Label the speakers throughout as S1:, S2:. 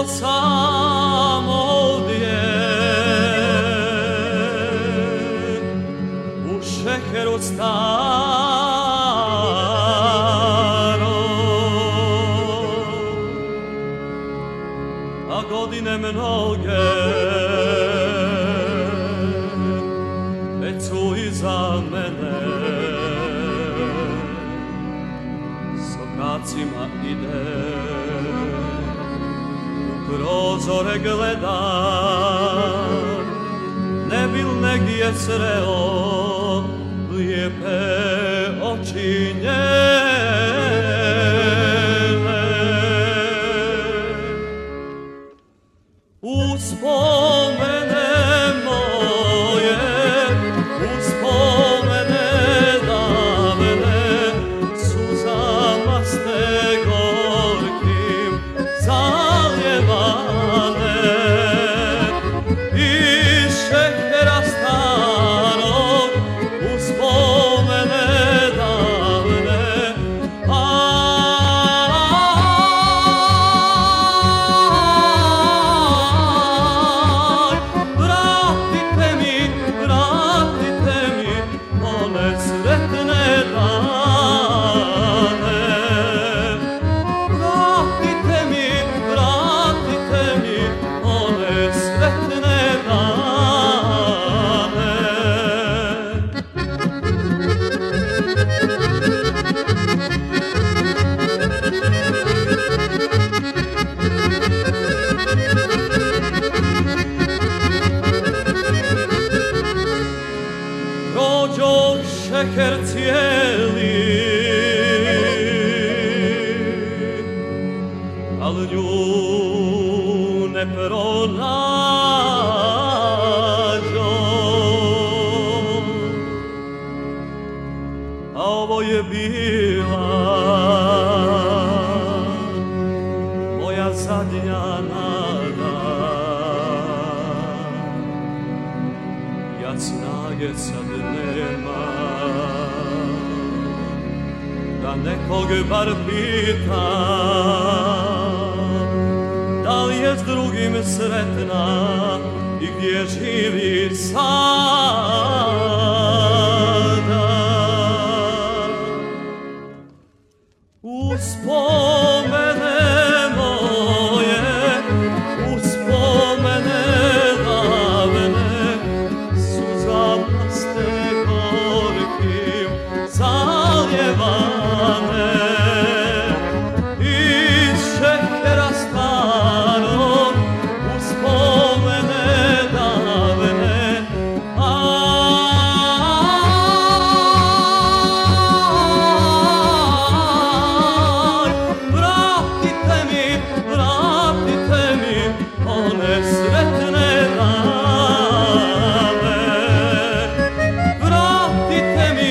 S1: sam ovdje u šeheru a godine mnoge već su iza mene. Sokacima ide, u prozore gledam, ne bil negdje sreo lijepe oči njene. Uspomene moje, uspomene davne, suzama ste gorkim zaljevane. Iz šećera starog uspomene davne, prođoh šeher cijeli, al nju ne pronađoh, a ovo je bila moja zadnja nada. Ja snage sad nema da nekog bar pita da li je s drugim sretna i gdje živi sada. Uspomene moje, uspomene davne, suzama ste gorkim zaljevane. Iz šećera starog uspomene davne, vratite mi one sretne dane. Vratite mi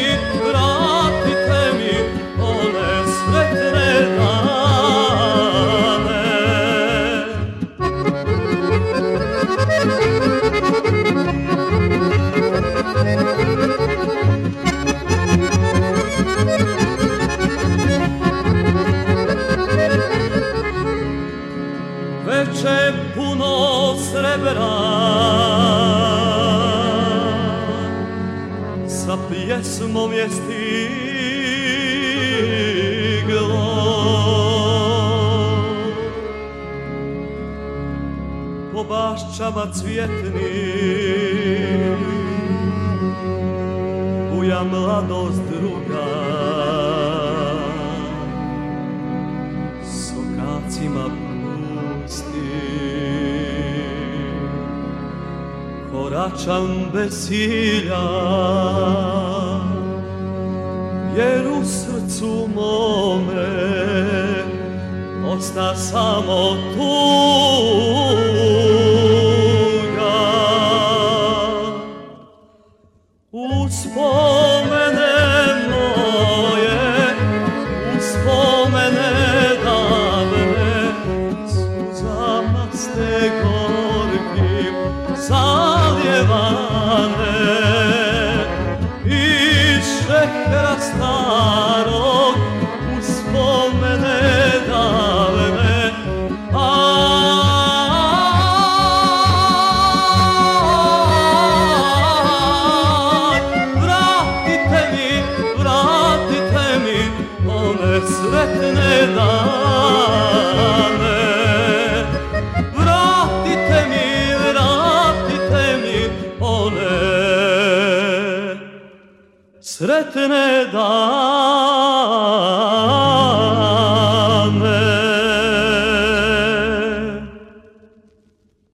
S1: one sretne dane. Veče puno srebra sa pjesmom je stiglo, po baščama cvjetnim buja mladost druga. Sokacima koračam bez cilja, jer u srcu mome osta samo tuga. Uspomene moje, uspomene davne, suzama ste gorkim zaljevane. Iz šećera starog uspomene davne, sretne dane. Vratite mi one sretne dane.